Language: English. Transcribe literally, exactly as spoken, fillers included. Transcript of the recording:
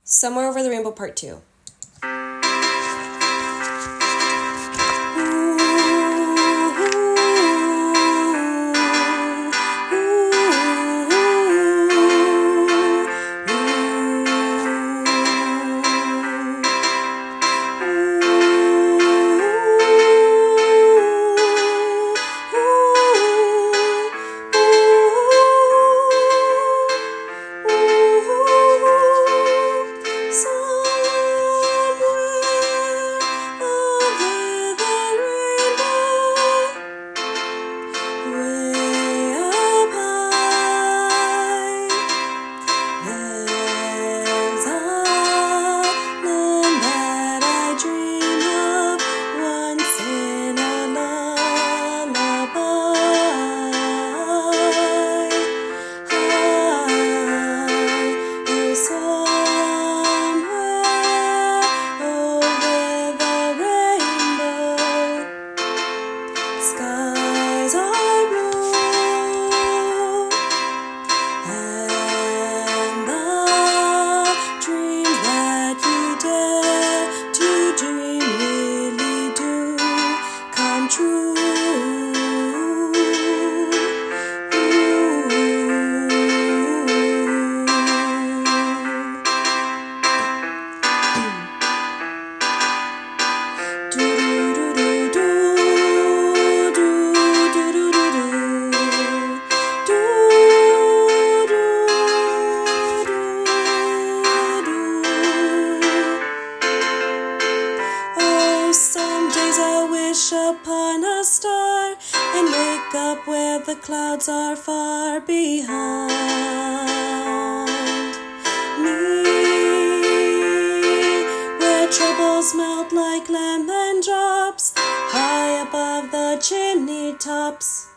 Somewhere Over the Rainbow Part two. Skies are blue, and the dreams that you dare to dream really do come true. Some days I wish upon a star and wake up where the clouds are far behind me, where troubles melt like lemon drops high above the chimney tops.